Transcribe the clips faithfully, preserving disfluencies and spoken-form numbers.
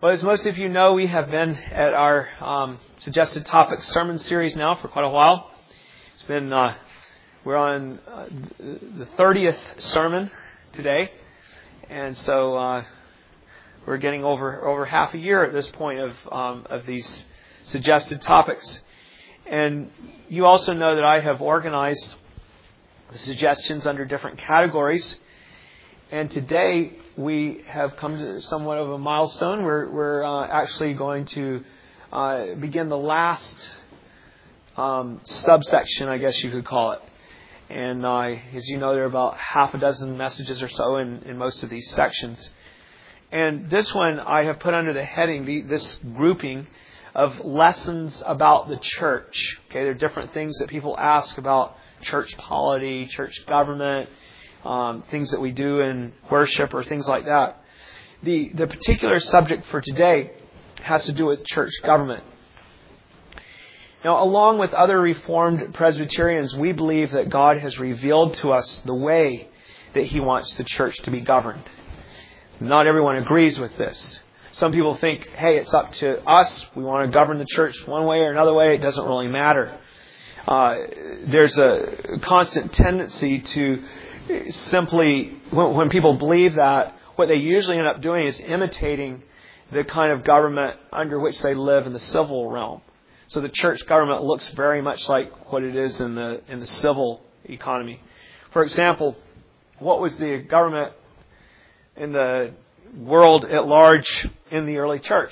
Well, as most of you know, we have been at our um, suggested topic sermon series now for quite a while. It's been uh, we're on uh, the thirtieth sermon today, and so uh, we're getting over over half a year at this point of um, of these suggested topics. And you also know that I have organized the suggestions under different categories. And today we have come to somewhat of a milestone. We're, we're uh, actually going to uh, begin the last um, subsection, I guess you could call it. And uh, as you know, there are about half a dozen messages or so in, in most of these sections. And this one I have put under the heading, the, this grouping of lessons about the church. Okay, there are different things that people ask about church polity, church government, Um, things that we do in worship or things like that. The the particular subject for today has to do with church government. Now, along with other Reformed Presbyterians, we believe that God has revealed to us the way that He wants the church to be governed. Not everyone agrees with this. Some people think, hey, it's up to us. We want to govern the church one way or another way. It doesn't really matter. Uh, there's a constant tendency to simply, when, when people believe that, what they usually end up doing is imitating the kind of government under which they live in the civil realm. So the church government looks very much like what it is in the in the civil economy. For example, what was the government in the world at large in the early church?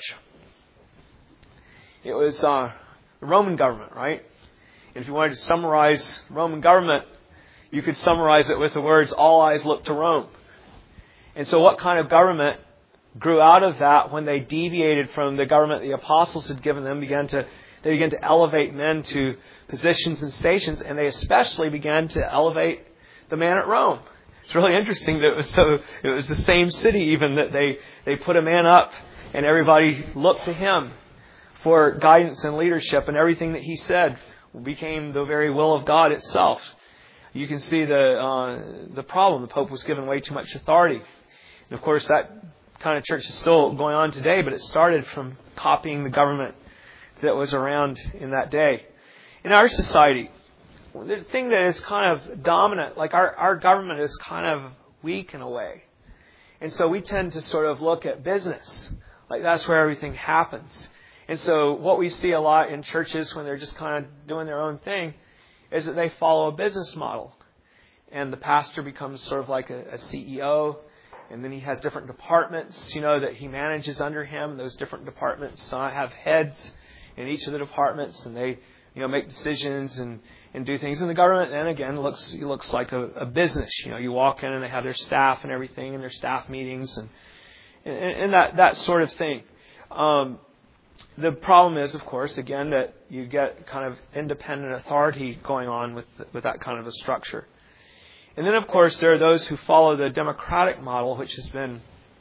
It was uh, the Roman government, right? If you wanted to summarize Roman government, you could summarize it with the words, all eyes look to Rome. And so what kind of government grew out of that when they deviated from the government the apostles had given them, began to they began to elevate men to positions and stations, and they especially began to elevate the man at Rome. It's really interesting that it was so it was the same city even that they, they put a man up and everybody looked to him for guidance and leadership, and everything that he said became the very will of God itself. You can see the uh, the problem. The Pope was given way too much authority. And of course, that kind of church is still going on today, but it started from copying the government that was around in that day. In our society, the thing that is kind of dominant, like our, our government is kind of weak in a way. And so we tend to sort of look at business. Like that's where everything happens. And so what we see a lot in churches when they're just kind of doing their own thing is that they follow a business model. And the pastor becomes sort of like a, a C E O, and then he has different departments, you know, that he manages under him. Those different departments uh, have heads in each of the departments, and they, you know, make decisions and, and do things. And the government then again looks looks like a, a business. You know, you walk in and they have their staff and everything, and their staff meetings and and, and that that sort of thing. Um, The problem is, of course, again, that you get kind of independent authority going on with with that kind of a structure. And then, of course, there are those who follow the democratic model, which has been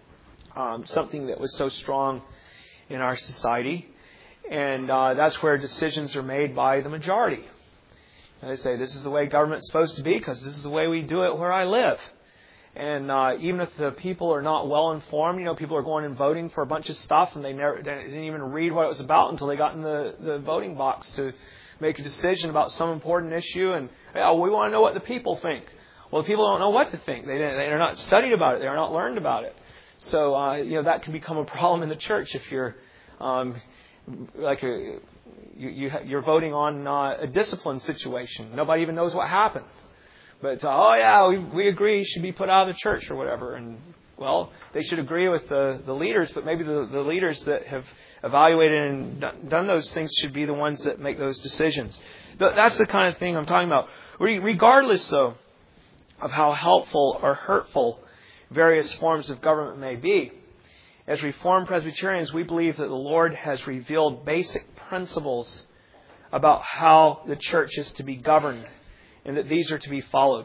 um, something that was so strong in our society. And uh, that's where decisions are made by the majority. And they say, this is the way government's supposed to be because this is the way we do it where I live. And uh, even if the people are not well informed, you know, people are going and voting for a bunch of stuff and they never they didn't even read what it was about until they got in the, the voting box to make a decision about some important issue. And oh, we want to know what the people think. Well, the people don't know what to think. They they're not studied about it. They are not learned about it. So uh, you know that can become a problem in the church if you're um, like a you, you you're voting on uh, a discipline situation. Nobody even knows what happened. But, uh, oh yeah, we, we agree he should be put out of the church or whatever. And, well, they should agree with the, the leaders, but maybe the, the leaders that have evaluated and done, done those things should be the ones that make those decisions. That's the kind of thing I'm talking about. Regardless, though, of how helpful or hurtful various forms of government may be, as Reformed Presbyterians, we believe that the Lord has revealed basic principles about how the church is to be governed, and that these are to be followed.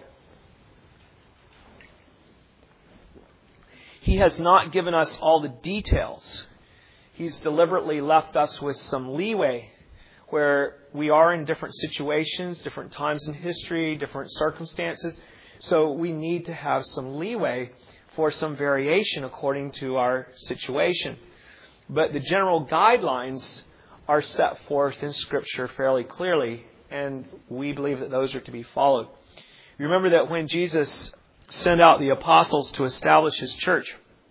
He has not given us all the details. He's deliberately left us with some leeway where we are in different situations, different times in history, different circumstances. So we need to have some leeway for some variation according to our situation. But the general guidelines are set forth in Scripture fairly clearly, and we believe that those are to be followed. You remember that when Jesus sent out the apostles to establish His church,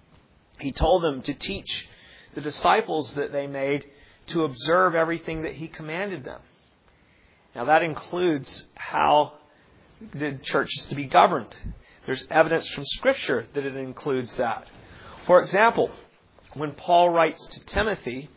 He told them to teach the disciples that they made to observe everything that He commanded them. Now that includes how the church is to be governed. There's evidence from Scripture that it includes that. For example, when Paul writes to Timothy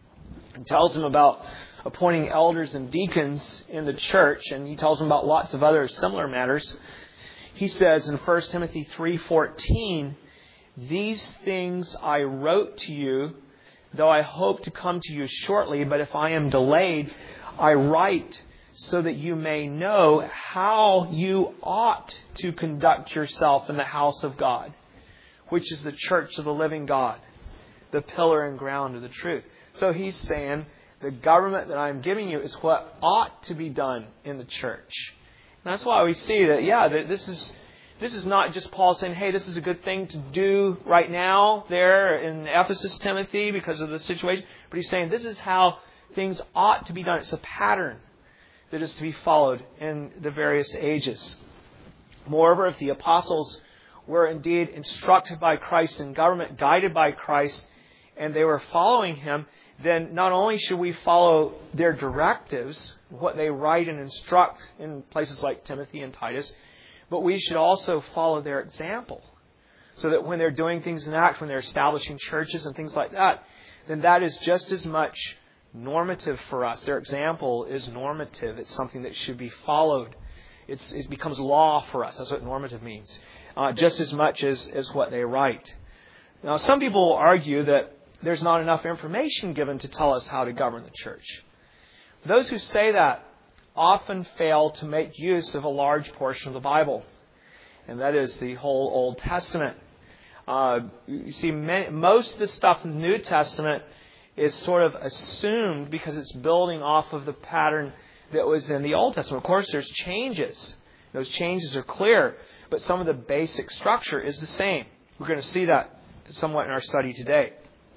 and tells him about appointing elders and deacons in the church, and he tells him about lots of other similar matters, he says in First Timothy three fourteen, "These things I wrote to you, though I hope to come to you shortly, but if I am delayed, I write so that you may know how you ought to conduct yourself in the house of God, which is the church of the living God, the pillar and ground of the truth." So he's saying, the government that I'm giving you is what ought to be done in the church. And that's why we see that, yeah, that this is this is not just Paul saying, hey, this is a good thing to do right now there in Ephesus, Timothy, because of the situation. But he's saying this is how things ought to be done. It's a pattern that is to be followed in the various ages. Moreover, if the apostles were indeed instructed by Christ in government, guided by Christ, and they were following Him, then not only should we follow their directives, what they write and instruct in places like Timothy and Titus, but we should also follow their example. So that when they're doing things in Acts, when they're establishing churches and things like that, then that is just as much normative for us. Their example is normative. It's something that should be followed. It's, it becomes law for us. That's what normative means. Uh, just as much as, as what they write. Now, some people will argue that there's not enough information given to tell us how to govern the church. Those who say that often fail to make use of a large portion of the Bible, and that is the whole Old Testament. Uh, you see, many, most of the stuff in the New Testament is sort of assumed because it's building off of the pattern that was in the Old Testament. Of course, there's changes. Those changes are clear, but some of the basic structure is the same. We're going to see that somewhat in our study today.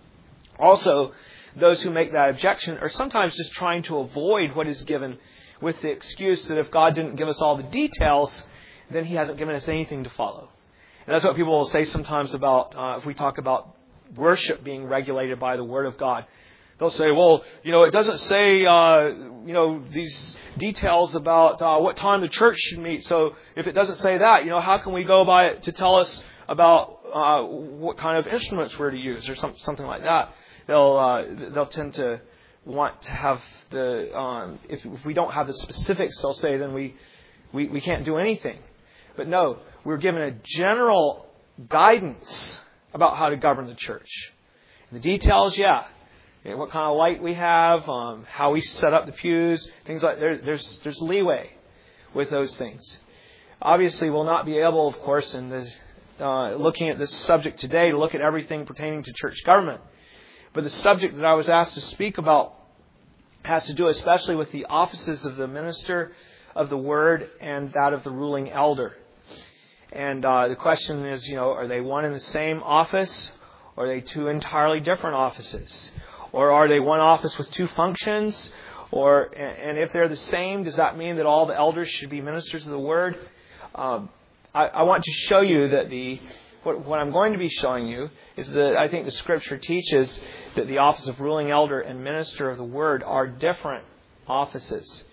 Also, those who make that objection are sometimes just trying to avoid what is given with the excuse that if God didn't give us all the details, then He hasn't given us anything to follow. And that's what people will say sometimes about, uh, if we talk about worship being regulated by the Word of God. They'll say, well, you know, it doesn't say, uh, you know, these details about uh, what time the church should meet. So if it doesn't say that, you know, how can we go by it to tell us about uh, what kind of instruments we're to use or some, something like that? They'll uh, they'll tend to want to have the um, if if we don't have the specifics, they'll say then we, we we can't do anything. But no, we're given a general guidance about how to govern the church. The details, yeah, what kind of light we have, um, how we set up the pews, things like there, there's there's leeway with those things. Obviously, we'll not be able, of course, in the uh, looking at this subject today, to look at everything pertaining to church government. But the subject that I was asked to speak about has to do especially with the offices of the minister of the Word and that of the ruling elder. And uh, the question is, you know, are they one and the same office? Or are they two entirely different offices? Or are they one office with two functions? Or and if they're the same, does that mean that all the elders should be ministers of the Word? Um, I, I want to show you that the what, what I'm going to be showing you is that I think the Scripture teaches that the office of ruling elder and minister of the Word are different offices.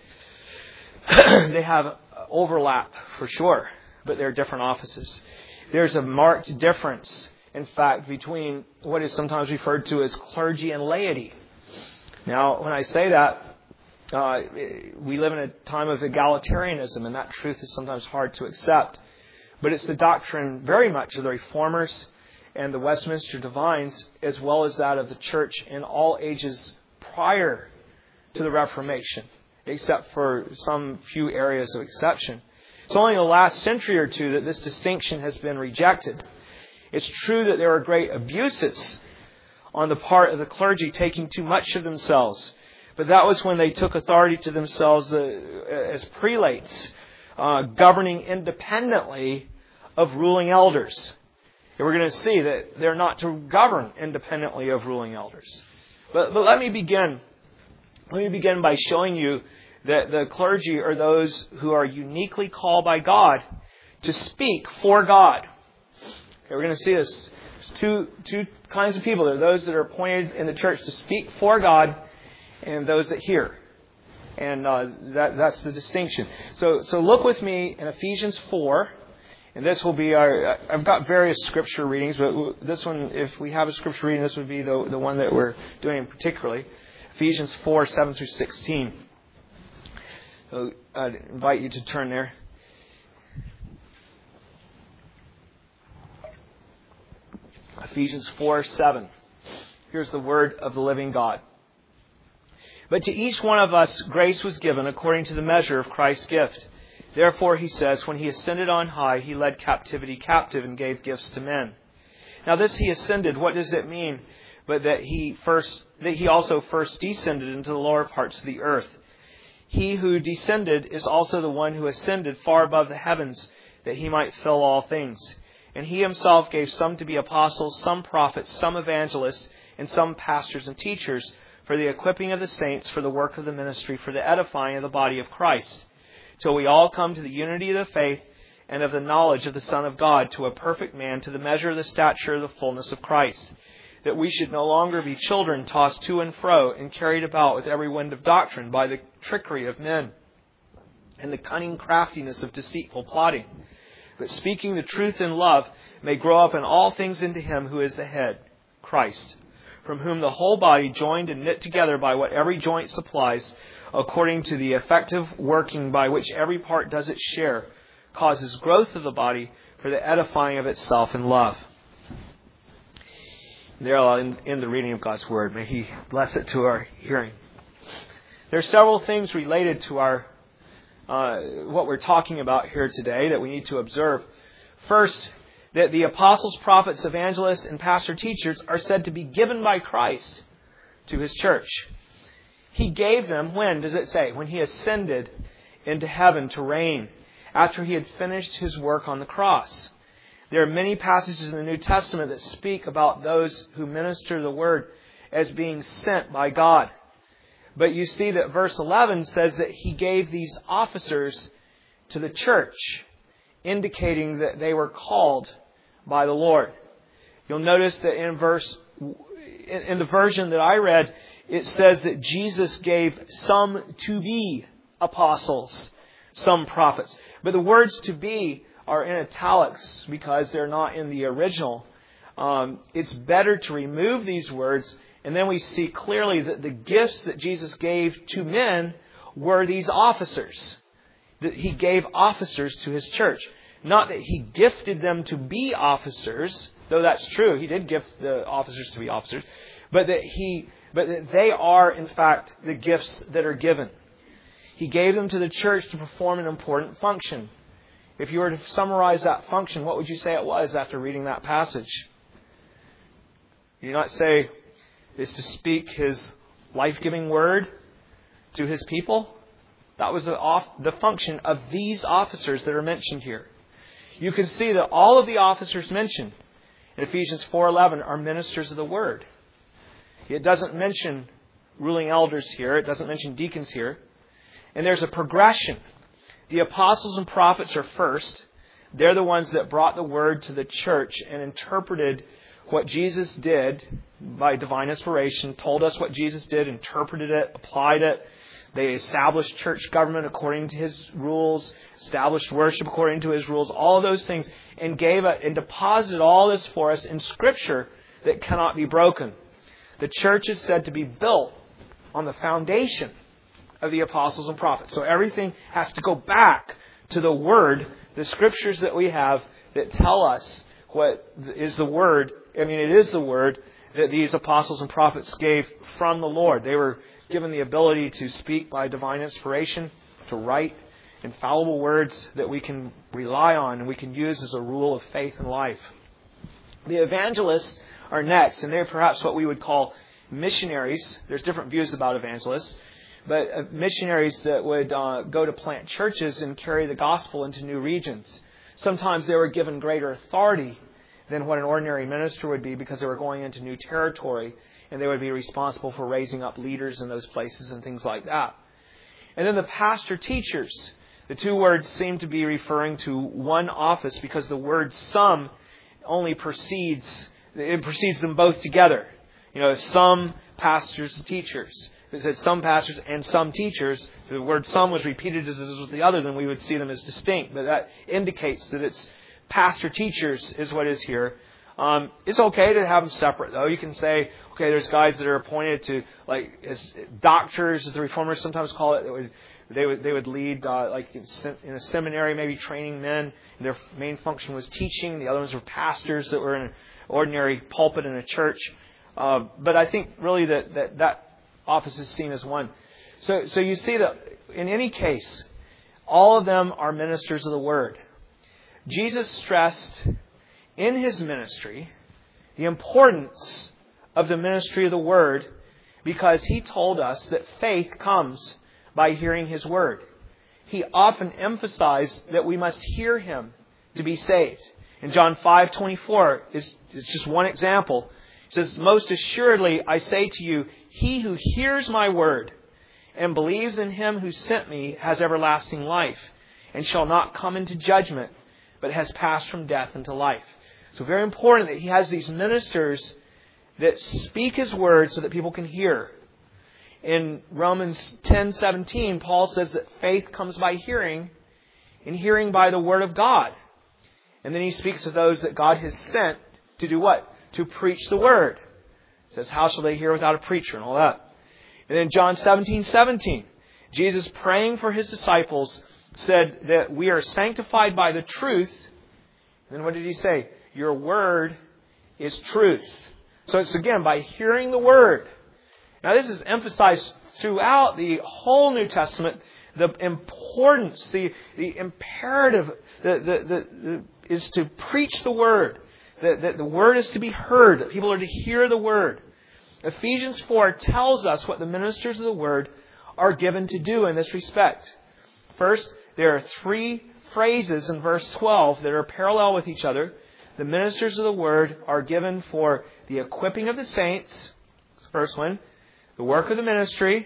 They have overlap for sure, but they're different offices. There's a marked difference, in fact, between what is sometimes referred to as clergy and laity. Now, when I say that, uh, we live in a time of egalitarianism, and that truth is sometimes hard to accept. But it's the doctrine very much of the Reformers and the Westminster Divines, as well as that of the Church in all ages prior to the Reformation, except for some few areas of exception. It's only in the last century or two that this distinction has been rejected. It's true that there are great abuses on the part of the clergy taking too much of themselves. But that was when they took authority to themselves uh, as prelates, uh, governing independently of ruling elders. And we're going to see that they're not to govern independently of ruling elders. But, but let me begin. Let me begin by showing you that the clergy are those who are uniquely called by God to speak for God. Okay, we're going to see this. There's two, two kinds of people. There are those that are appointed in the church to speak for God and those that hear. And uh, that, that's the distinction. So, so look with me in Ephesians four. And this will be our, I've got various scripture readings, but this one, if we have a scripture reading, this would be the, the one that we're doing particularly. Ephesians four, seven through sixteen. So I'd invite you to turn there. Ephesians four, seven. Here's the word of the living God. But to each one of us grace was given according to the measure of Christ's gift. Therefore, he says, when he ascended on high, he led captivity captive and gave gifts to men. Now this he ascended, what does it mean? But that he first, that he also first descended into the lower parts of the earth. He who descended is also the one who ascended far above the heavens, that he might fill all things. And he himself gave some to be apostles, some prophets, some evangelists, and some pastors and teachers, for the equipping of the saints, for the work of the ministry, for the edifying of the body of Christ, till we all come to the unity of the faith and of the knowledge of the Son of God, to a perfect man, to the measure of the stature of the fullness of Christ, that we should no longer be children tossed to and fro and carried about with every wind of doctrine by the trickery of men and the cunning craftiness of deceitful plotting, but speaking the truth in love may grow up in all things into him who is the head, Christ, from whom the whole body, joined and knit together by what every joint supplies, according to the effective working by which every part does its share, causes growth of the body for the edifying of itself in love. There I'll end the reading of God's Word. May He bless it to our hearing. There are several things related to our uh, what we're talking about here today that we need to observe. First, that the apostles, prophets, evangelists, and pastor teachers are said to be given by Christ to His church. He gave them, when does it say? When He ascended into heaven to reign, after He had finished His work on the cross. There are many passages in the New Testament that speak about those who minister the Word as being sent by God. But you see that verse eleven says that He gave these officers to the church, indicating that they were called by the Lord. You'll notice that in verse, in the version that I read, it says that Jesus gave some to be apostles, some prophets. But the words to be are in italics because they're not in the original. Um, it's better to remove these words, and then we see clearly that the gifts that Jesus gave to men were these officers. That He gave officers to His church. Not that He gifted them to be officers, though that's true. He did gift the officers to be officers. But that He, but that they are, in fact, the gifts that are given. He gave them to the church to perform an important function. If you were to summarize that function, what would you say it was after reading that passage? You do not say it's to speak His life-giving word to His people. That was the, off, the function of these officers that are mentioned here. You can see that all of the officers mentioned in Ephesians four eleven are ministers of the Word. It doesn't mention ruling elders here. It doesn't mention deacons here. And there's a progression. The apostles and prophets are first. They're the ones that brought the Word to the church and interpreted what Jesus did by divine inspiration, told us what Jesus did, interpreted it, applied it. They established church government according to His rules, established worship according to His rules, all of those things, and gave it and deposited all this for us in Scripture that cannot be broken. The church is said to be built on the foundation of the apostles and prophets. So everything has to go back to the Word, the Scriptures that we have that tell us what is the Word. I mean, it is the Word that these apostles and prophets gave from the Lord. They were given the ability to speak by divine inspiration, to write infallible words that we can rely on and we can use as a rule of faith and life. The evangelists are next, and they're perhaps what we would call missionaries. There's different views about evangelists. But uh, missionaries that would uh, go to plant churches and carry the gospel into new regions. Sometimes they were given greater authority than what an ordinary minister would be, because they were going into new territory and they would be responsible for raising up leaders in those places and things like that. And then the pastor teachers. The two words seem to be referring to one office, because the word some only precedes, it precedes them both together. You know, some pastors and teachers. If it said some pastors and some teachers, the word some was repeated as it is with the other, then we would see them as distinct. But that indicates that it's pastor teachers is what is here. Um, it's okay to have them separate, though. You can say, okay, there's guys that are appointed to, like, as doctors, as the Reformers sometimes call it, that would, they would they would lead, uh, like, in a seminary, maybe training men. And their main function was teaching. The other ones were pastors that were in an ordinary pulpit in a church. Uh, but I think really that, that that office is seen as one. So, so you see that in any case, all of them are ministers of the Word. Jesus stressed in His ministry the importance of the ministry of the Word, because He told us that faith comes by hearing His Word. He often emphasized that we must hear Him to be saved. In John five twenty-four is, is just one example. It says, "Most assuredly I say to you, he who hears my word and believes in Him who sent me has everlasting life, and shall not come into judgment, but has passed from death into life." So very important that He has these ministers that speak His word so that people can hear. In Romans ten seventeen, Paul says that faith comes by hearing, and hearing by the word of God. And then he speaks of those that God has sent to do what? To preach the word. It says, how shall they hear without a preacher, and all that. And then John seventeen seventeen, Jesus, praying for His disciples, said that we are sanctified by the truth. And then what did He say? Your word is truth. So it's again by hearing the word. Now this is emphasized throughout the whole New Testament. The importance, the, the imperative the, the, the, the, is to preach the word. That, that the word is to be heard. That people are to hear the word. Ephesians four tells us what the ministers of the word are given to do in this respect. First, there are three phrases in verse twelve that are parallel with each other. The ministers of the word are given for the equipping of the saints. That's the first one. The work of the ministry.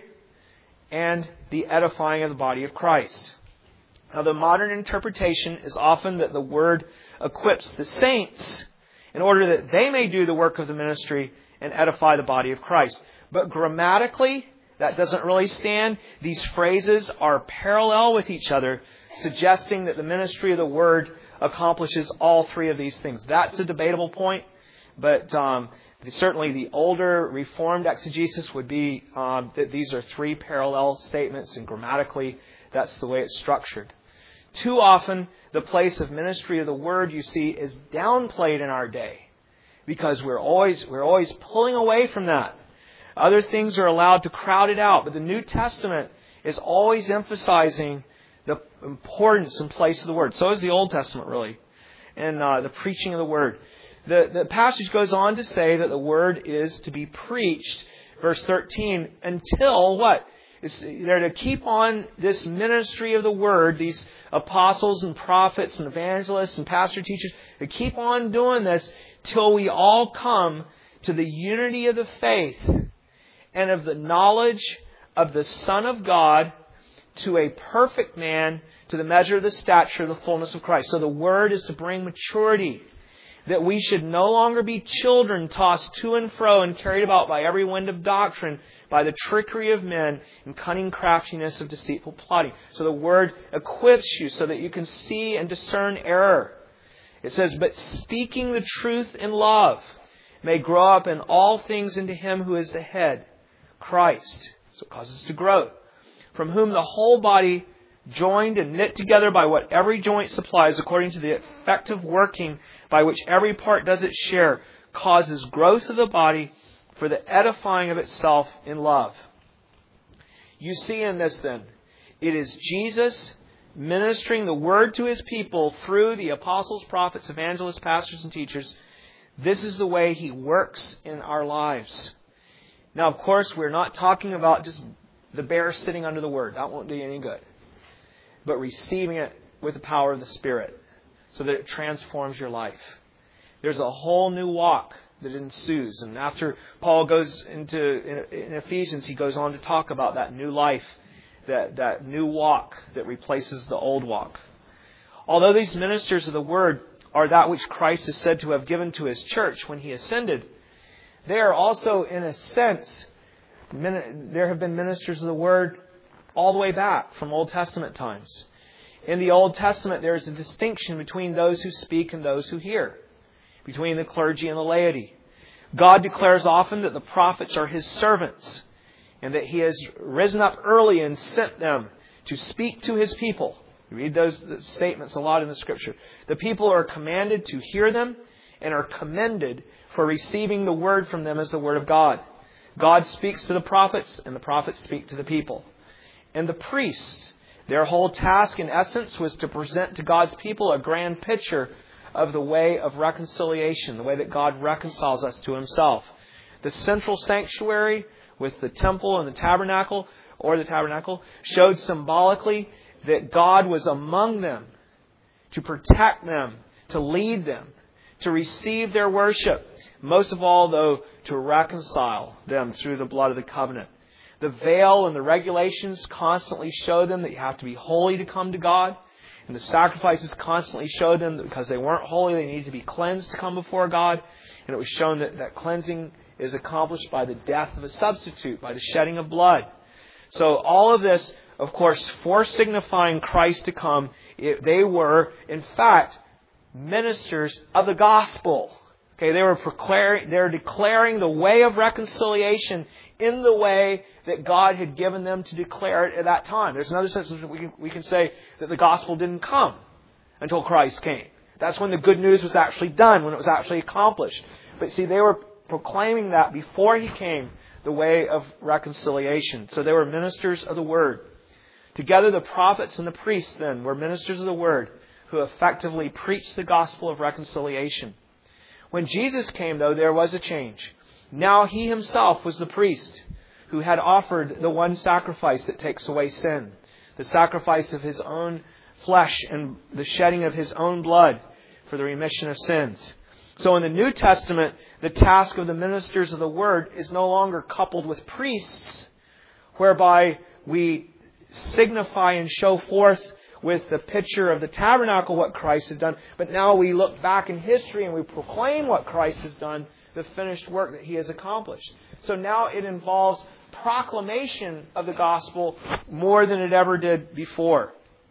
And the edifying of the body of Christ. Now, the modern interpretation is often that the word equips the saints in order that they may do the work of the ministry and edify the body of Christ. But grammatically, that doesn't really stand. These phrases are parallel with each other, suggesting that the ministry of the word accomplishes all three of these things. That's a debatable point, but um, certainly the older Reformed exegesis would be um, that these are three parallel statements, and grammatically that's the way it's structured. Too often, the place of ministry of the word, you see, is downplayed in our day, because we're always we're always pulling away from that. Other things are allowed to crowd it out, but the New Testament is always emphasizing the importance and place of the word. So is the Old Testament, really, and uh, the preaching of the word. The, the passage goes on to say that the word is to be preached, verse thirteen, until what? It's, they're to keep on this ministry of the word, these apostles and prophets and evangelists and pastor teachers, to keep on doing this till we all come to the unity of the faith and of the knowledge of the Son of God, to a perfect man, to the measure of the stature of the fullness of Christ. So the word is to bring maturity, that we should no longer be children tossed to and fro and carried about by every wind of doctrine, by the trickery of men and cunning craftiness of deceitful plotting. So the word equips you so that you can see and discern error. It says, but speaking the truth in love may grow up in all things into Him who is the head, Christ. So it causes us to grow. From whom the whole body, joined and knit together by what every joint supplies, according to the effective working by which every part does its share, causes growth of the body for the edifying of itself in love. You see in this then, it is Jesus ministering the word to His people through the apostles, prophets, evangelists, pastors, and teachers. This is the way He works in our lives. Now, of course, we're not talking about just the bear sitting under the word. That won't do you any good. But receiving it with the power of the Spirit so that it transforms your life. there's a whole new walk that ensues. And after Paul goes into, in Ephesians, he goes on to talk about that new life, that, that new walk that replaces the old walk. Although these ministers of the Word are that which Christ is said to have given to His church when He ascended, they are also, in a sense, there have been ministers of the Word all the way back from Old Testament times. In the Old Testament, there is a distinction between those who speak and those who hear, between the clergy and the laity. God declares often that the prophets are His servants, and that He has risen up early and sent them to speak to His people. You read those statements a lot in the Scripture. The people are commanded to hear them and are commended for receiving the Word from them as the Word of God. God speaks to the prophets, and the prophets speak to the people. And the priests, their whole task in essence was to present to God's people a grand picture of the way of reconciliation, the way that God reconciles us to Himself. The central sanctuary with the temple and the tabernacle, or the tabernacle, showed symbolically that God was among them to protect them, to lead them, to receive their worship. Most of all, though, to reconcile them through the blood of the covenant. The veil and the regulations constantly show them that you have to be holy to come to God. And the sacrifices constantly showed them that because they weren't holy, they needed to be cleansed to come before God. And it was shown that that cleansing is accomplished by the death of a substitute, by the shedding of blood. So all of this, of course, foresignifying Christ to come, it, they were, in fact, ministers of the gospel. Okay, they were declaring, they were declaring the way of reconciliation in the way that God had given them to declare it at that time. There's another sense in which we can, we can say that the gospel didn't come until Christ came. That's when the good news was actually done, when it was actually accomplished. But see, they were proclaiming that before He came, the way of reconciliation. So they were ministers of the Word. Together, the prophets and the priests then were ministers of the Word who effectively preached the gospel of reconciliation. When Jesus came, though, there was a change. Now He Himself was the priest who had offered the one sacrifice that takes away sin, the sacrifice of His own flesh and the shedding of His own blood for the remission of sins. So in the New Testament, the task of the ministers of the Word is no longer coupled with priests, whereby we signify and show forth with the picture of the tabernacle what Christ has done. But now we look back in history and we proclaim what Christ has done, the finished work that He has accomplished. So now it involves proclamation of the gospel more than it ever did before.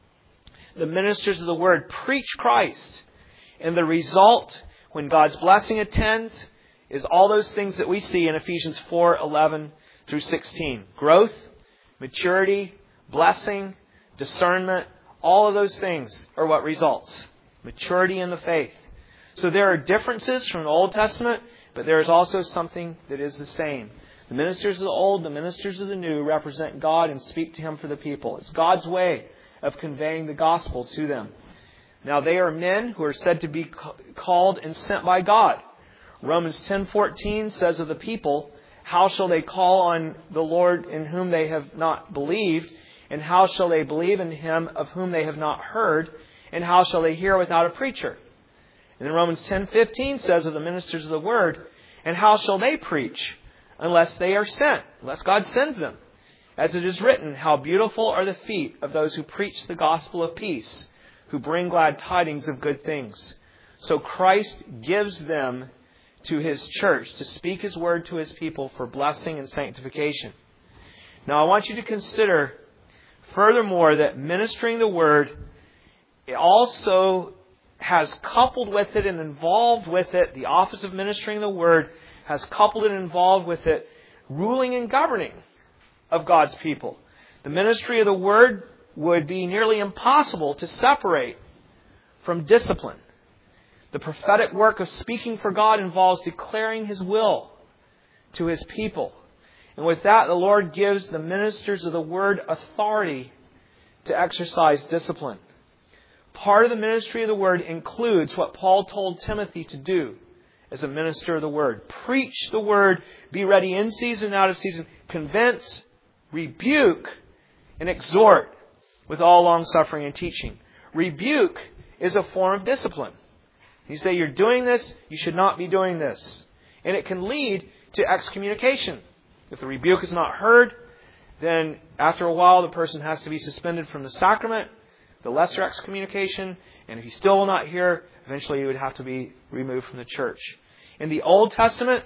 The ministers of the Word preach Christ, and the result, when God's blessing attends, is all those things that we see in Ephesians four eleven through sixteen. Growth, maturity, blessing, discernment, all of those things are what results. Maturity in the faith. So there are differences from the Old Testament, but there is also something that is the same. The ministers of the Old, the ministers of the New represent God and speak to Him for the people. It's God's way of conveying the gospel to them. Now they are men who are said to be called and sent by God. Romans ten fourteen says of the people, how shall they call on the Lord in whom they have not believed? And how shall they believe in Him of whom they have not heard? And how shall they hear without a preacher? And then Romans ten fifteen says of the ministers of the Word, and how shall they preach unless they are sent, unless God sends them? As it is written, how beautiful are the feet of those who preach the gospel of peace, who bring glad tidings of good things. So Christ gives them to His church to speak His word to His people for blessing and sanctification. Now I want you to consider furthermore that ministering the word, it also has coupled with it and involved with it, the office of ministering the word has coupled and involved with it ruling and governing of God's people. The ministry of the word would be nearly impossible to separate from discipline. The prophetic work of speaking for God involves declaring His will to His people. And with that, the Lord gives the ministers of the Word authority to exercise discipline. Part of the ministry of the Word includes what Paul told Timothy to do as a minister of the Word. Preach the Word, be ready in season, out of season, convince, rebuke, and exhort with all long suffering and teaching. Rebuke is a form of discipline. You say you're doing this, you should not be doing this. And it can lead to excommunication. If the rebuke is not heard, then after a while the person has to be suspended from the sacrament, the lesser excommunication, and if he still will not hear, eventually he would have to be removed from the church. In the Old Testament,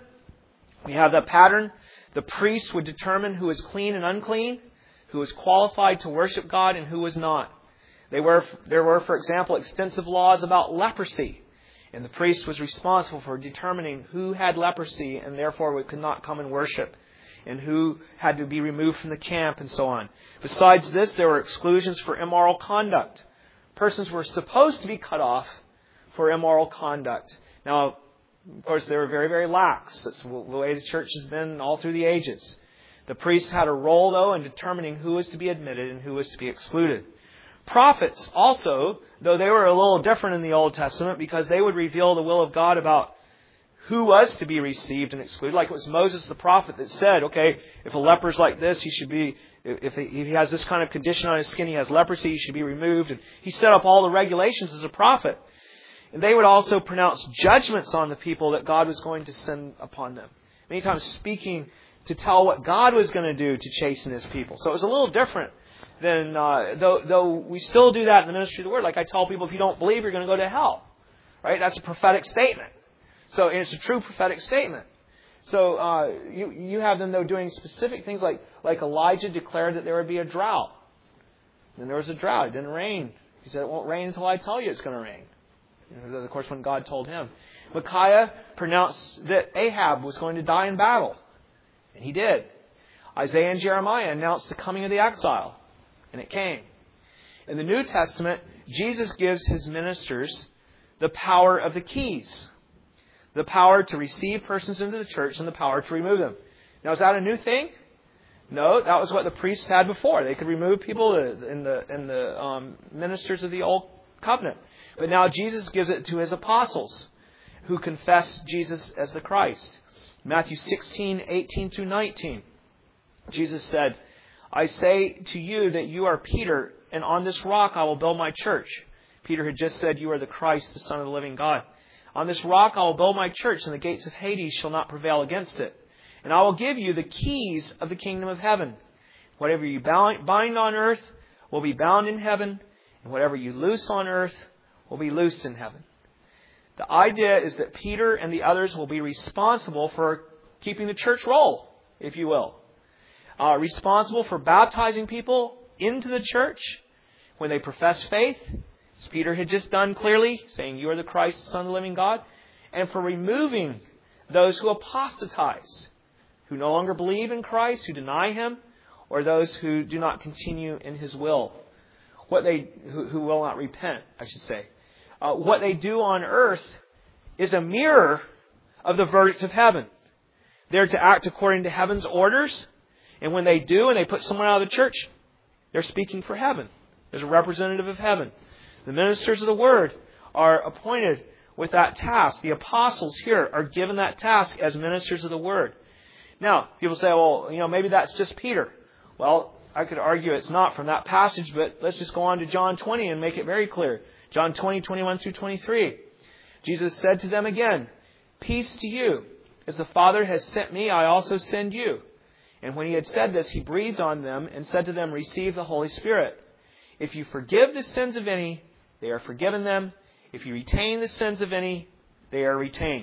we have that pattern. The priest would determine who was clean and unclean, who was qualified to worship God and who was not. They were, there were, for example, extensive laws about leprosy. And the priest was responsible for determining who had leprosy and therefore could not come and worship, and who had to be removed from the camp and so on. Besides this, there were exclusions for immoral conduct. Persons were supposed to be cut off for immoral conduct. Now, of course, they were very, very lax. That's the way the church has been all through the ages. The priests had a role, though, in determining who was to be admitted and who was to be excluded. Prophets also, though they were a little different in the Old Testament because they would reveal the will of God about who was to be received and excluded. Like it was Moses the prophet that said, okay, if a leper's like this, he should be, if he has this kind of condition on his skin, he has leprosy, he should be removed. And he set up all the regulations as a prophet. And they would also pronounce judgments on the people that God was going to send upon them. Many times speaking to tell what God was going to do to chasten His people. So it was a little different than, uh, though, though we still do that in the ministry of the Word. Like I tell people, if you don't believe, you're going to go to hell. Right? That's a prophetic statement. So it's a true prophetic statement. So uh, you you have them, though, doing specific things like, like Elijah declared that there would be a drought. And there was a drought. It didn't rain. He said, it won't rain until I tell you it's going to rain. You know, of course, when God told him. Micaiah pronounced that Ahab was going to die in battle. And he did. Isaiah and Jeremiah announced the coming of the exile. And it came. In the New Testament, Jesus gives His ministers the power of the keys. The power to receive persons into the church and the power to remove them. Now, is that a new thing? No, that was what the priests had before. They could remove people in the in the um, ministers of the Old Covenant. But now Jesus gives it to His apostles who confess Jesus as the Christ. Matthew sixteen, eighteen through nineteen. Jesus said, I say to you that you are Peter, and on this rock I will build my church. Peter had just said, you are the Christ, the Son of the living God. On this rock I will build my church, and the gates of Hades shall not prevail against it. And I will give you the keys of the kingdom of heaven. Whatever you bind on earth will be bound in heaven, and whatever you loose on earth will be loosed in heaven. The idea is that Peter and the others will be responsible for keeping the church roll, if you will. Uh, responsible for baptizing people into the church when they profess faith, as Peter had just done clearly, saying, you are the Christ, the Son of the living God. And for removing those who apostatize, who no longer believe in Christ, who deny Him, or those who do not continue in His will. What they who, who will not repent, I should say. Uh, what they do on earth is a mirror of the verdict of heaven. They're to act according to heaven's orders. And when they do and they put someone out of the church, they're speaking for heaven. There's a representative of heaven. The ministers of the Word are appointed with that task. The apostles here are given that task as ministers of the Word. Now, people say, well, you know, maybe that's just Peter. Well, I could argue it's not from that passage, but let's just go on to John twenty and make it very clear. John twenty, twenty-one through twenty-three. Jesus said to them again, peace to you. As the Father has sent me, I also send you. And when He had said this, He breathed on them and said to them, receive the Holy Spirit. If you forgive the sins of any, they are forgiven them. If you retain the sins of any, they are retained.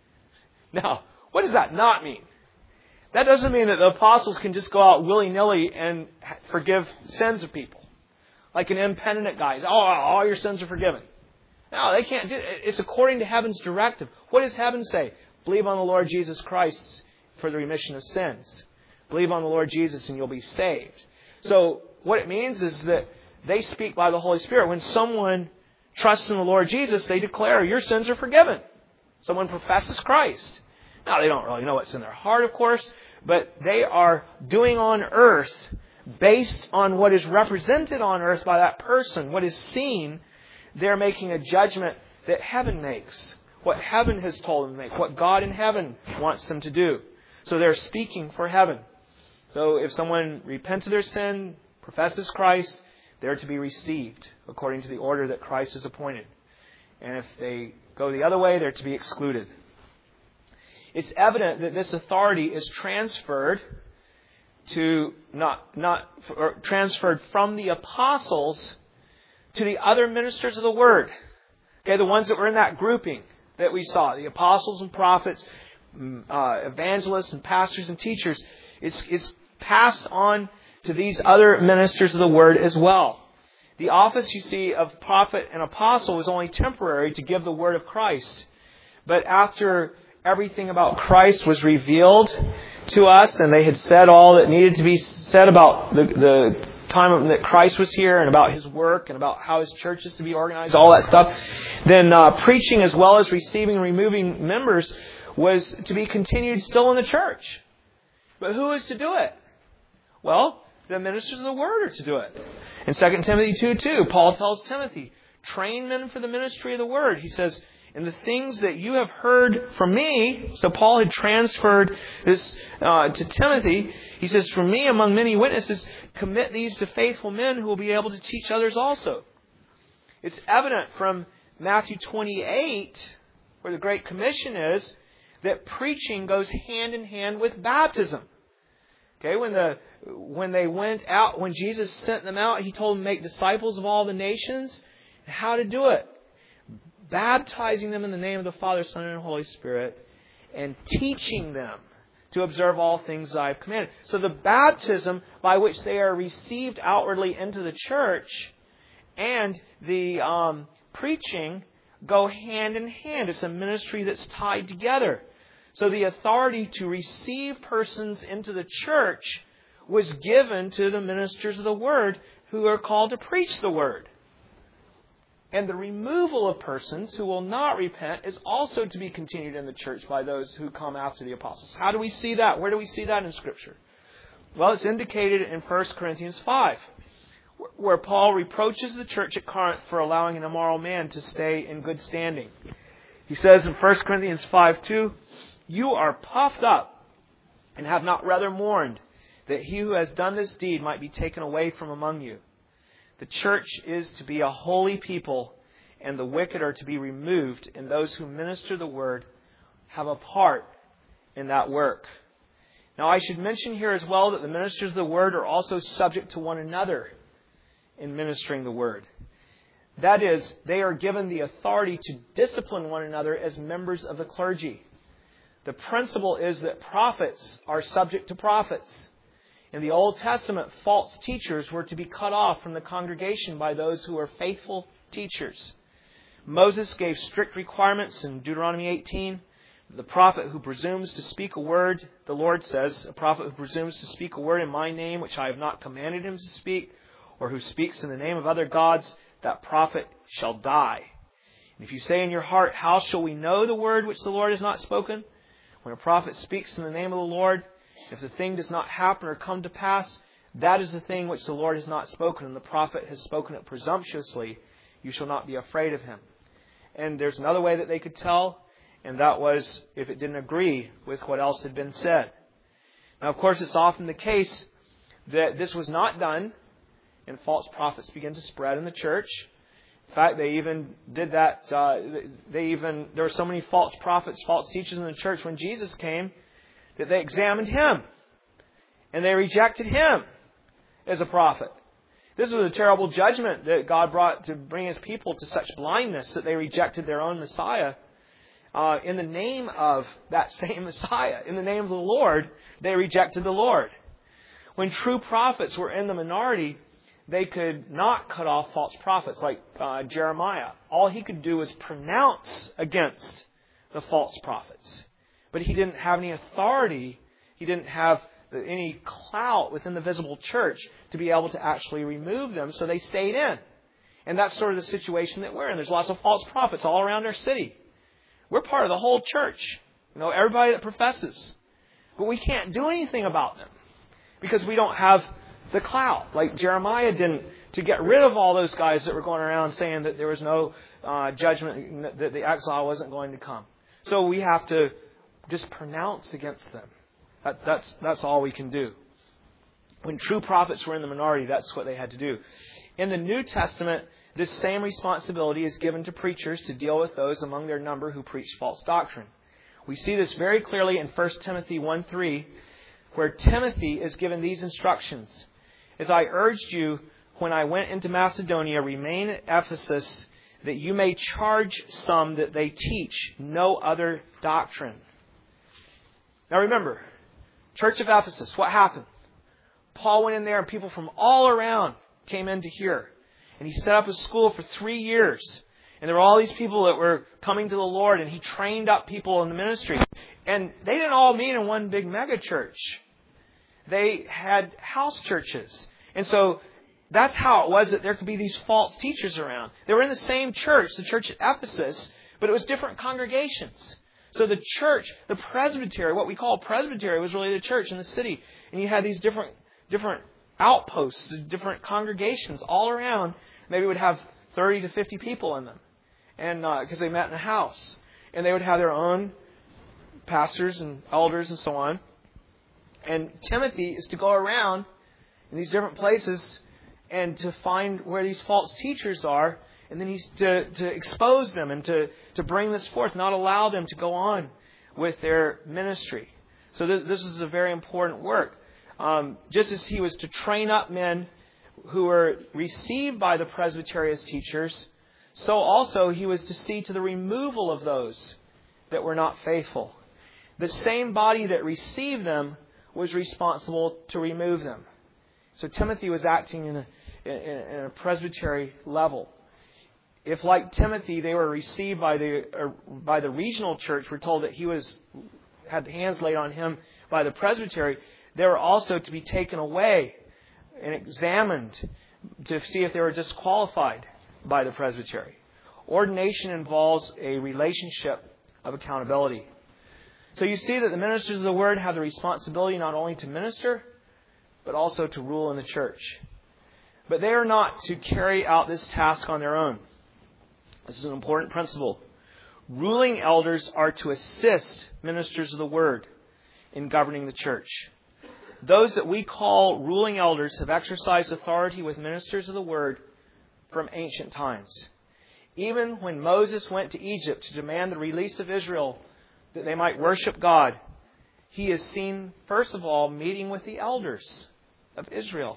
Now, what does that not mean? That doesn't mean that the apostles can just go out willy-nilly and forgive sins of people. Like an impenitent guy. Oh, all your sins are forgiven. No, they can't do it. It's according to heaven's directive. What does heaven say? Believe on the Lord Jesus Christ for the remission of sins. Believe on the Lord Jesus and you'll be saved. So what it means is that they speak by the Holy Spirit. When someone trusts in the Lord Jesus, they declare, your sins are forgiven. Someone professes Christ. Now, they don't really know what's in their heart, of course, but they are doing on earth based on what is represented on earth by that person, what is seen. They're making a judgment that heaven makes, what heaven has told them to make, what God in heaven wants them to do. So they're speaking for heaven. So if someone repents of their sin, professes Christ, they're to be received according to the order that Christ has appointed. And if they go the other way, they're to be excluded. It's evident that this authority is transferred to not not or transferred from the apostles to the other ministers of the word. Okay, the ones that were in that grouping that we saw, the apostles and prophets, uh, evangelists and pastors and teachers, it's, it's passed on to these other ministers of the word as well. The office, you see, of prophet and apostle was only temporary to give the word of Christ. But after everything about Christ was revealed to us, and they had said all that needed to be said about the, the time that Christ was here, and about His work, and about how His church is to be organized, all that stuff, then uh, preaching as well as receiving and removing members was to be continued still in the church. But who is to do it? Well, the ministers of the word are to do it. In Second Timothy two two, Paul tells Timothy, train men for the ministry of the word. He says, and the things that you have heard from me, so Paul had transferred this uh, to Timothy. He says, from me among many witnesses, commit these to faithful men who will be able to teach others also. It's evident from Matthew twenty-eight, where the Great Commission is, that preaching goes hand in hand with baptism. Okay, when the when they went out, when Jesus sent them out, He told them to make disciples of all the nations. And how to do it? Baptizing them in the name of the Father, Son, and Holy Spirit, and teaching them to observe all things I have commanded. So the baptism by which they are received outwardly into the church and the um, preaching go hand in hand. It's a ministry that's tied together. So the authority to receive persons into the church was given to the ministers of the word who are called to preach the word. And the removal of persons who will not repent is also to be continued in the church by those who come after the apostles. How do we see that? Where do we see that in Scripture? Well, it's indicated in First Corinthians five, where Paul reproaches the church at Corinth for allowing an immoral man to stay in good standing. He says in First Corinthians five two, you are puffed up and have not rather mourned that he who has done this deed might be taken away from among you. The church is to be a holy people, and the wicked are to be removed, and those who minister the word have a part in that work. Now, I should mention here as well that the ministers of the word are also subject to one another in ministering the word. That is, they are given the authority to discipline one another as members of the clergy. The principle is that prophets are subject to prophets. In the Old Testament, false teachers were to be cut off from the congregation by those who were faithful teachers. Moses gave strict requirements in Deuteronomy eighteen. The prophet who presumes to speak a word, the Lord says, a prophet who presumes to speak a word in my name, which I have not commanded him to speak, or who speaks in the name of other gods, that prophet shall die. And if you say in your heart, how shall we know the word which the Lord has not spoken? When a prophet speaks in the name of the Lord, if the thing does not happen or come to pass, that is the thing which the Lord has not spoken, and the prophet has spoken it presumptuously. You shall not be afraid of him. And there's another way that they could tell, and that was if it didn't agree with what else had been said. Now, of course, it's often the case that this was not done, and false prophets began to spread in the church. In fact, they even did that. Uh, they even there were so many false prophets, false teachers in the church when Jesus came, that they examined Him. And they rejected Him as a prophet. This was a terrible judgment that God brought to bring His people to such blindness that they rejected their own Messiah. Uh, in the name of that same Messiah, in the name of the Lord, they rejected the Lord. When true prophets were in the minority, they could not cut off false prophets like uh, Jeremiah. All he could do was pronounce against the false prophets. But he didn't have any authority. He didn't have any clout within the visible church to be able to actually remove them. So they stayed in. And that's sort of the situation that we're in. There's lots of false prophets all around our city. We're part of the whole church. You know, everybody that professes. But we can't do anything about them because we don't have the clout. Like Jeremiah didn't, to get rid of all those guys that were going around saying that there was no uh, judgment, that the exile wasn't going to come. So we have to just pronounce against them. That, that's that's all we can do. When true prophets were in the minority, that's what they had to do. In the New Testament, this same responsibility is given to preachers to deal with those among their number who preach false doctrine. We see this very clearly in First Timothy one three, where Timothy is given these instructions. As I urged you when I went into Macedonia, remain at Ephesus, that you may charge some that they teach no other doctrine. Now remember, Church of Ephesus, what happened? Paul went in there and people from all around came in to hear. And he set up a school for three years. And there were all these people that were coming to the Lord, and he trained up people in the ministry. And they didn't all meet in one big mega church. They had house churches. And so that's how it was that there could be these false teachers around. They were in the same church, the church at Ephesus, but it was different congregations. So the church, the presbytery, what we call presbytery, was really the church in the city. And you had these different different outposts, different congregations all around. Maybe would have thirty to fifty people in them, and because uh, they met in a house. And they would have their own pastors and elders and so on. And Timothy is to go around in these different places and to find where these false teachers are, and then he's to, to expose them and to, to bring this forth, not allow them to go on with their ministry. So this, this is a very important work. Um, just as he was to train up men who were received by the presbytery as teachers, so also he was to see to the removal of those that were not faithful. The same body that received them was responsible to remove them. So Timothy was acting in a, in, in a presbytery level. If, like Timothy, they were received by the uh, by the regional church, we're told that he was had hands laid on him by the presbytery. They were also to be taken away and examined to see if they were disqualified by the presbytery. Ordination involves a relationship of accountability. So you see that the ministers of the Word have the responsibility not only to minister, but also to rule in the church. But they are not to carry out this task on their own. This is an important principle. Ruling elders are to assist ministers of the Word in governing the church. Those that we call ruling elders have exercised authority with ministers of the Word from ancient times. Even when Moses went to Egypt to demand the release of Israel that they might worship God, he is seen, first of all, meeting with the elders of Israel.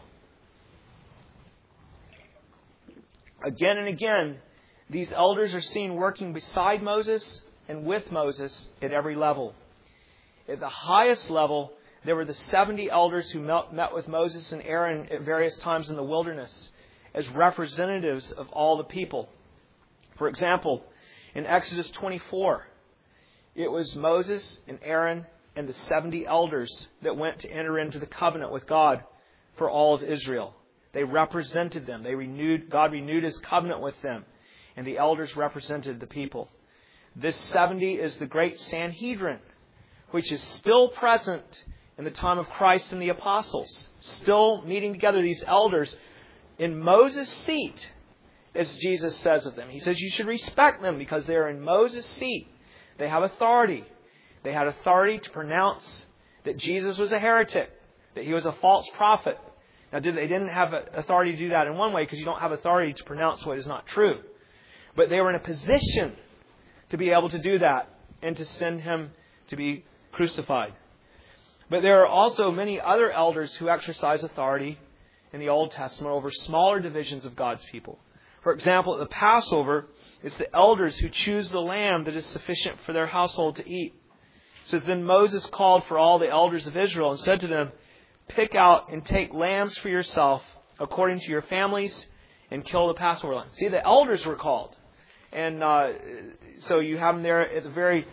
Again and again, these elders are seen working beside Moses and with Moses at every level. At the highest level, there were the seventy elders who met with Moses and Aaron at various times in the wilderness as representatives of all the people. For example, in Exodus twenty-four, it was Moses and Aaron and the seventy elders that went to enter into the covenant with God for all of Israel. They represented them. They renewed, God renewed His covenant with them, and the elders represented the people. This seventy is the great Sanhedrin, which is still present in the time of Christ and the apostles, still meeting together, these elders in Moses' seat, as Jesus says of them. He says you should respect them because they're in Moses' seat. They have authority. They had authority to pronounce that Jesus was a heretic, that he was a false prophet. Now, they didn't have authority to do that in one way because you don't have authority to pronounce what is not true. But they were in a position to be able to do that and to send him to be crucified. But there are also many other elders who exercise authority in the Old Testament over smaller divisions of God's people. For example, at the Passover, it's the elders who choose the lamb that is sufficient for their household to eat. It says, then Moses called for all the elders of Israel and said to them, pick out and take lambs for yourself according to your families and kill the Passover lamb. See, the elders were called. And uh, so you have them there at the very,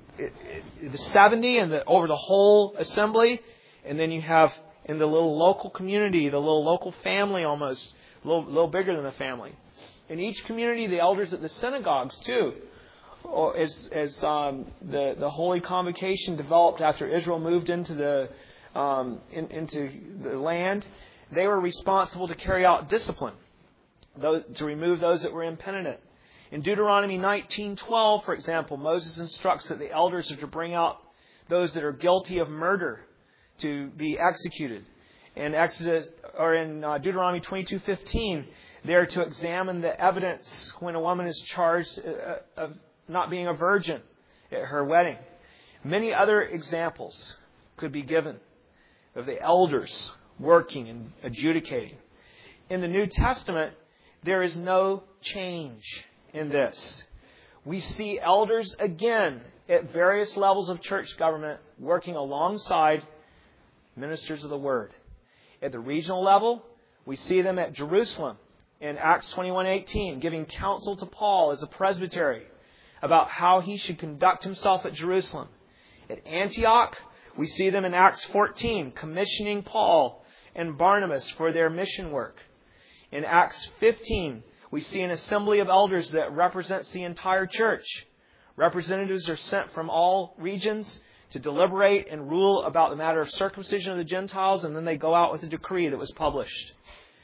the seventy and the, over the whole assembly. And then you have in the little local community, the little local family almost, a little, little bigger than a family. In each community, the elders at the synagogues too. As, as um, the, the Holy Convocation developed after Israel moved into the um, in, into the land, they were responsible to carry out discipline, those, to remove those that were impenitent. In Deuteronomy nineteen twelve, for example, Moses instructs that the elders are to bring out those that are guilty of murder to be executed. In Exodus or in uh, Deuteronomy twenty-two fifteen, they're to examine the evidence when a woman is charged uh, of not being a virgin at her wedding. Many other examples could be given of the elders working and adjudicating. In the New Testament, there is no change in this. We see elders again at various levels of church government working alongside ministers of the Word. At the regional level, we see them at Jerusalem in Acts twenty-one eighteen, giving counsel to Paul as a presbytery about how he should conduct himself at Jerusalem. At Antioch, we see them in Acts fourteen, commissioning Paul and Barnabas for their mission work. In Acts fifteen, we see an assembly of elders that represents the entire church. Representatives are sent from all regions to deliberate and rule about the matter of circumcision of the Gentiles, and then they go out with a decree that was published.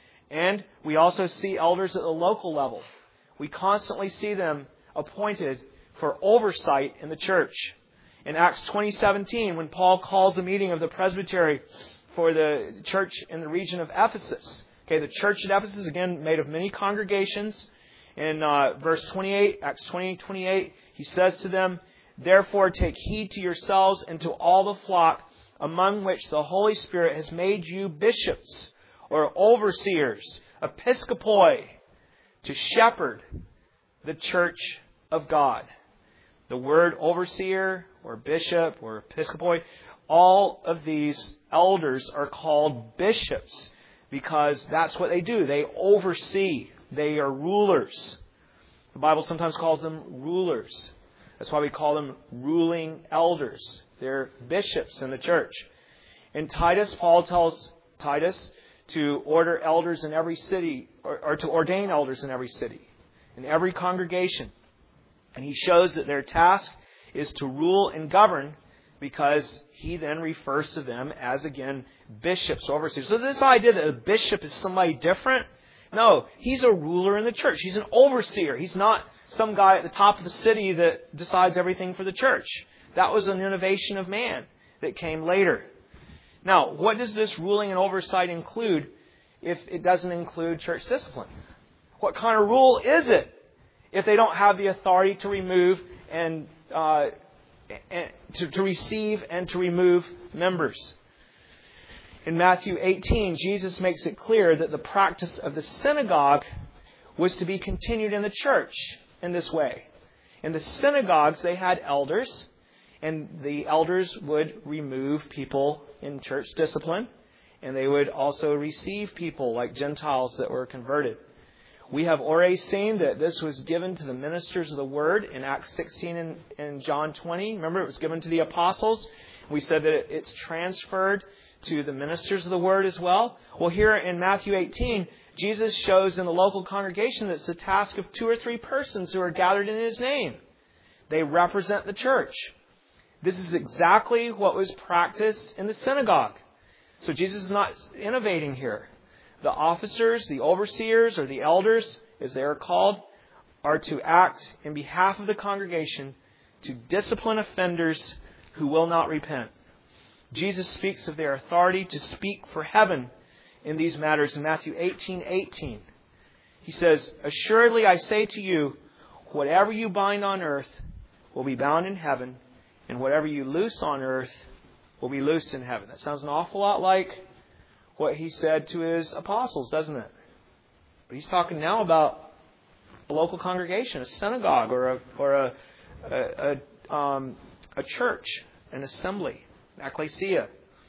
And we also see elders at the local level. We constantly see them appointed for oversight in the church. In Acts twenty seventeen, when Paul calls a meeting of the presbytery for the church in the region of Ephesus. Okay, the church at Ephesus, again, made of many congregations. In uh, verse twenty-eight, Acts twenty twenty-eight, he says to them, "Therefore take heed to yourselves and to all the flock among which the Holy Spirit has made you bishops or overseers, episkopoi, to shepherd the church of God." The word overseer or bishop or episkopoi, all of these elders are called bishops because that's what they do. They oversee. They are rulers. The Bible sometimes calls them rulers. That's why we call them ruling elders. They're bishops in the church. In Titus, Paul tells Titus to order elders in every city, or, or to ordain elders in every city, in every congregation. And he shows that their task is to rule and govern, because he then refers to them as, again, bishops, overseers. So this idea that a bishop is somebody different, no, he's a ruler in the church. He's an overseer. He's not some guy at the top of the city that decides everything for the church. That was an innovation of man that came later. Now, what does this ruling and oversight include if it doesn't include church discipline? What kind of rule is it if they don't have the authority to remove and, uh, and to, to receive and to remove members? In Matthew eighteen, Jesus makes it clear that the practice of the synagogue was to be continued in the church in this way. In the synagogues, they had elders, and the elders would remove people in church discipline, and they would also receive people like Gentiles that were converted. We have already seen that this was given to the ministers of the Word in Acts sixteen and, and John twenty. Remember, it was given to the apostles. We said that it's transferred to the ministers of the Word as well. Well, here in Matthew eighteen, Jesus shows in the local congregation that it's the task of two or three persons who are gathered in His name. They represent the church. This is exactly what was practiced in the synagogue. So Jesus is not innovating here. The officers, the overseers, or the elders, as they are called, are to act in behalf of the congregation to discipline offenders who will not repent. Jesus speaks of their authority to speak for heaven in these matters in Matthew eighteen eighteen. He says, "Assuredly I say to you, whatever you bind on earth will be bound in heaven, and whatever you loose on earth will be loosed in heaven." That sounds an awful lot like what He said to His apostles, doesn't it? But He's talking now about a local congregation, a synagogue, or a or a a, a, um, a church, an assembly, an ecclesia.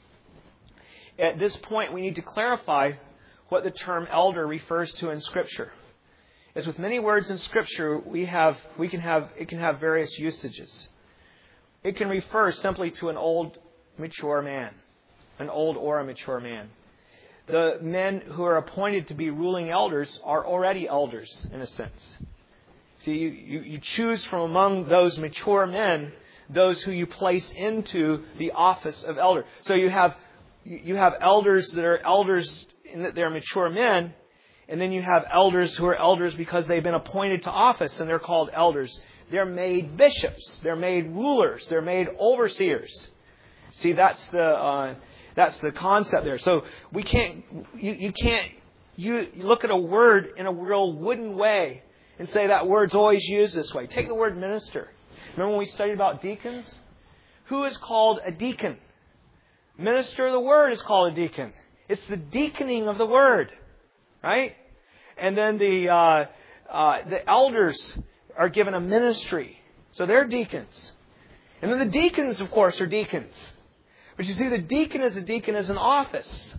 At this point, we need to clarify what the term elder refers to in Scripture. As with many words in Scripture, we have we can have it can have various usages. It can refer simply to an old, mature man, an old or a mature man. The men who are appointed to be ruling elders are already elders, in a sense. See, you, you, you choose from among those mature men those who you place into the office of elder. So you have you have elders that are elders in that they're mature men, and then you have elders who are elders because they've been appointed to office, and they're called elders. They're made bishops. They're made rulers. They're made overseers. See, that's the uh, That's the concept there. So we can't, you, you can't, you, you look at a word in a real wooden way and say that word's always used this way. Take the word minister. Remember when we studied about deacons? Who is called a deacon? Minister of the word is called a deacon. It's the deaconing of the word, right? And then the uh, uh, the elders are given a ministry, so they're deacons. And then the deacons, of course, are deacons. But you see, the deacon is a deacon as an office.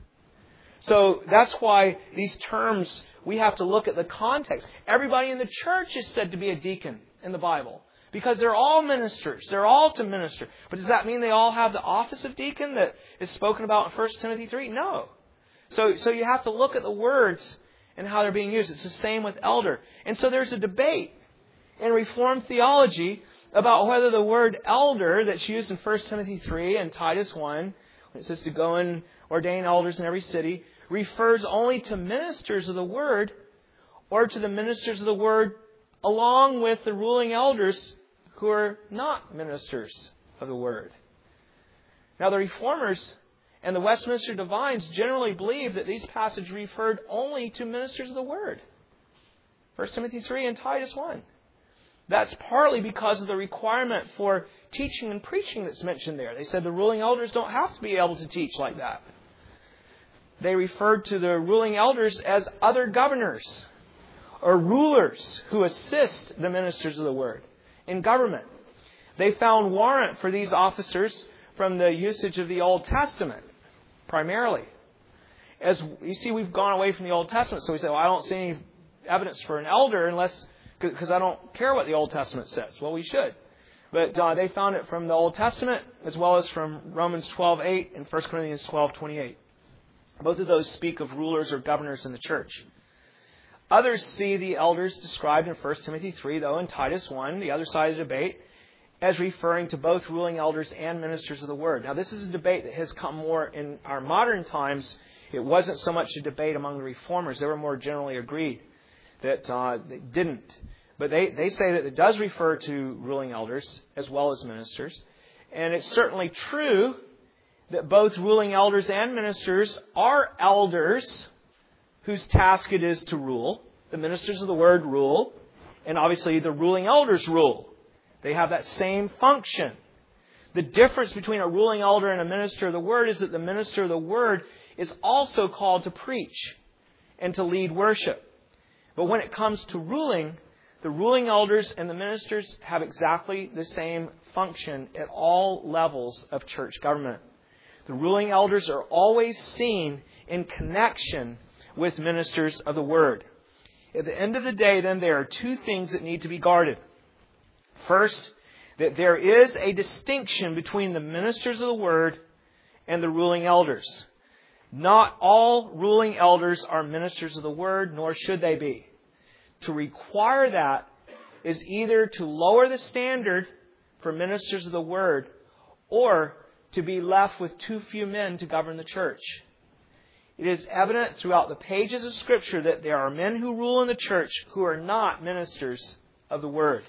So that's why these terms, we have to look at the context. Everybody in the church is said to be a deacon in the Bible. Because they're all ministers. They're all to minister. But does that mean they all have the office of deacon that is spoken about in First Timothy three? No. So, so you have to look at the words and how they're being used. It's the same with elder. And so there's a debate in Reformed theology about whether the word elder that's used in First Timothy three and Titus one, when it says to go and ordain elders in every city, refers only to ministers of the word or to the ministers of the word along with the ruling elders who are not ministers of the word. Now the Reformers and the Westminster Divines generally believe that these passages referred only to ministers of the word. First Timothy three and Titus one. That's partly because of the requirement for teaching and preaching that's mentioned there. They said the ruling elders don't have to be able to teach like that. They referred to the ruling elders as other governors or rulers who assist the ministers of the word in government. They found warrant for these officers from the usage of the Old Testament, primarily. As you see, we've gone away from the Old Testament, so we say, well, I don't see any evidence for an elder unless, because I don't care what the Old Testament says. Well, we should. But uh, they found it from the Old Testament as well as from Romans twelve eight and First Corinthians twelve twenty-eight. Both of those speak of rulers or governors in the church. Others see the elders described in First Timothy three, though, and Titus one, the other side of the debate, as referring to both ruling elders and ministers of the word. Now, this is a debate that has come more in our modern times. It wasn't so much a debate among the Reformers. They were more generally agreed that uh, they didn't. But they, they say that it does refer to ruling elders as well as ministers. And it's certainly true that both ruling elders and ministers are elders whose task it is to rule. The ministers of the word rule. And obviously the ruling elders rule. They have that same function. The difference between a ruling elder and a minister of the word is that the minister of the word is also called to preach and to lead worship. But when it comes to ruling, the ruling elders and the ministers have exactly the same function at all levels of church government. The ruling elders are always seen in connection with ministers of the word. At the end of the day, then, there are two things that need to be guarded. First, that there is a distinction between the ministers of the word and the ruling elders. Not all ruling elders are ministers of the word, nor should they be. To require that is either to lower the standard for ministers of the word or to be left with too few men to govern the church. It is evident throughout the pages of Scripture that there are men who rule in the church who are not ministers of the word.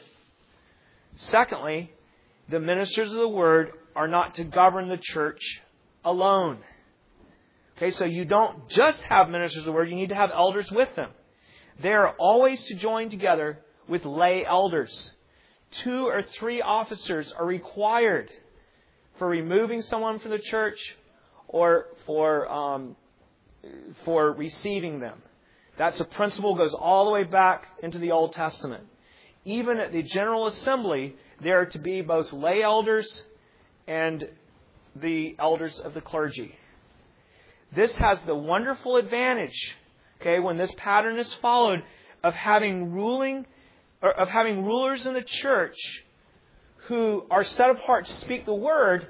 Secondly, the ministers of the word are not to govern the church alone. Okay, so you don't just have ministers of the word, you need to have elders with them. They are always to join together with lay elders. Two or three officers are required for removing someone from the church or for um, for receiving them. That's a principle that goes all the way back into the Old Testament. Even at the General Assembly, there are to be both lay elders and the elders of the clergy. This has the wonderful advantage, okay, when this pattern is followed, of having ruling or of having rulers in the church who are set apart to speak the word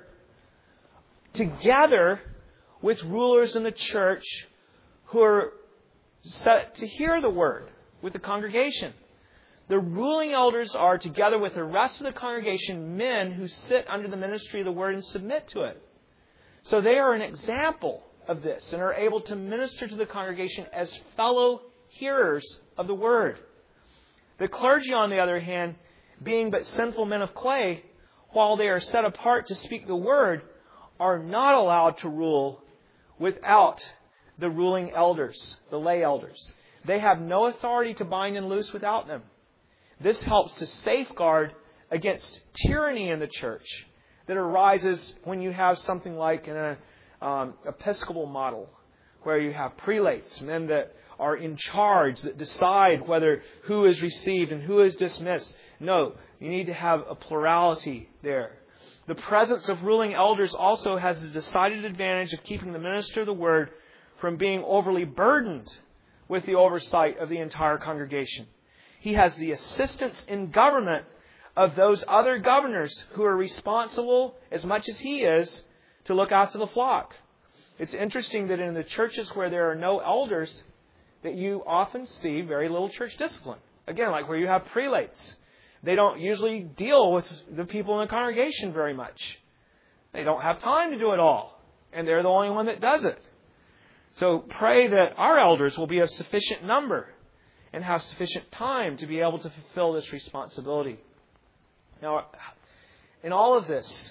together with rulers in the church who are set to hear the word with the congregation. The ruling elders are, together with the rest of the congregation, men who sit under the ministry of the word and submit to it. So they are an example of this and are able to minister to the congregation as fellow hearers of the word. The clergy, on the other hand, being but sinful men of clay, while they are set apart to speak the word, are not allowed to rule without the ruling elders, the lay elders. They have no authority to bind and loose without them. This helps to safeguard against tyranny in the church that arises when you have something like an um, Episcopal model, where you have prelates, men that are in charge, that decide whether who is received and who is dismissed. No, you need to have a plurality there. The presence of ruling elders also has the decided advantage of keeping the minister of the Word from being overly burdened with the oversight of the entire congregation. He has the assistance in government of those other governors who are responsible, as much as he is, to look after the flock. It's interesting that in the churches where there are no elders, that you often see very little church discipline. Again, like where you have prelates. They don't usually deal with the people in the congregation very much. They don't have time to do it all. And they're the only one that does it. So pray that our elders will be of sufficient number and have sufficient time to be able to fulfill this responsibility. Now, in all of this,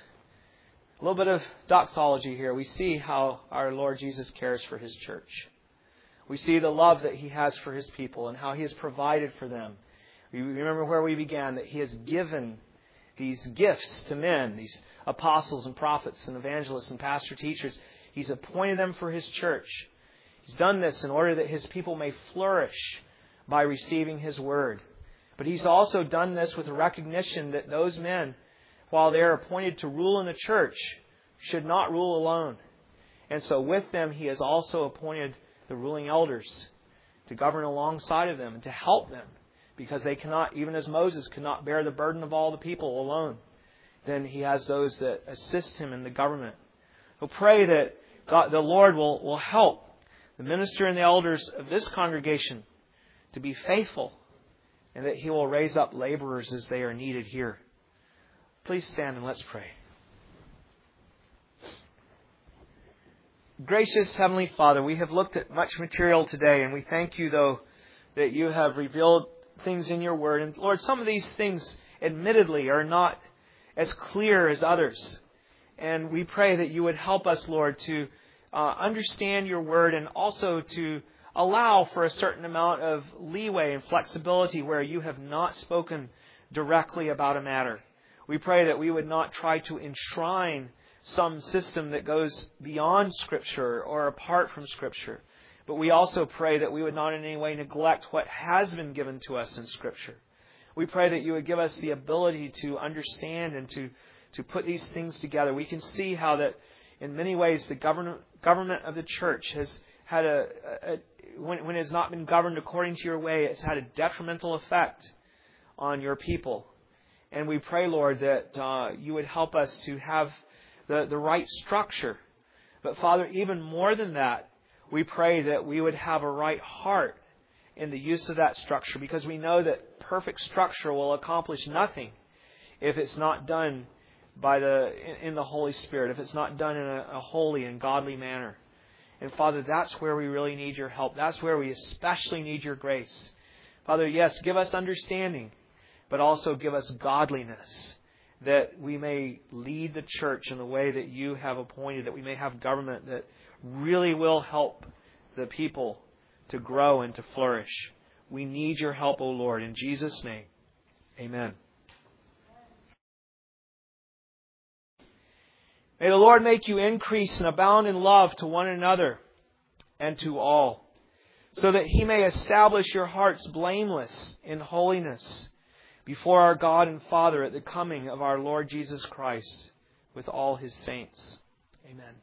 a little bit of doxology here. We see how our Lord Jesus cares for His church. We see the love that He has for His people and how He has provided for them. We remember where we began, that He has given these gifts to men, these apostles and prophets and evangelists and pastor teachers. He's appointed them for His church. He's done this in order that His people may flourish by receiving His Word. But He's also done this with a recognition that those men, while they are appointed to rule in the church, should not rule alone. And so with them, He has also appointed the ruling elders to govern alongside of them and to help them, because they cannot, even as Moses could not bear the burden of all the people alone. Then He has those that assist Him in the government. So pray that God, the Lord will, will help the minister and the elders of this congregation to be faithful, and that He will raise up laborers as they are needed here. Please stand and let's pray. Gracious Heavenly Father, we have looked at much material today, and we thank You, though, that You have revealed things in Your Word. And Lord, some of these things, admittedly, are not as clear as others. And we pray that You would help us, Lord, to uh, understand Your Word, and also to allow for a certain amount of leeway and flexibility where You have not spoken directly about a matter. We pray that we would not try to enshrine some system that goes beyond Scripture or apart from Scripture. But we also pray that we would not in any way neglect what has been given to us in Scripture. We pray that You would give us the ability to understand and to, to put these things together. We can see how that in many ways the government government of the church has had a, a, a when, when it has not been governed according to Your way, it's had a detrimental effect on Your people. And we pray, Lord, that uh, You would help us to have the, the right structure. But Father, even more than that, we pray that we would have a right heart in the use of that structure, because we know that perfect structure will accomplish nothing if it's not done by the in, in the Holy Spirit, if it's not done in a, a holy and godly manner. And Father, that's where we really need Your help. That's where we especially need Your grace. Father, yes, give us understanding, but also give us godliness, that we may lead the church in the way that You have appointed, that we may have government that really will help the people to grow and to flourish. We need Your help, O Lord. In Jesus' name, amen. May the Lord make you increase and abound in love to one another and to all, so that He may establish your hearts blameless in holiness before our God and Father at the coming of our Lord Jesus Christ with all His saints. Amen.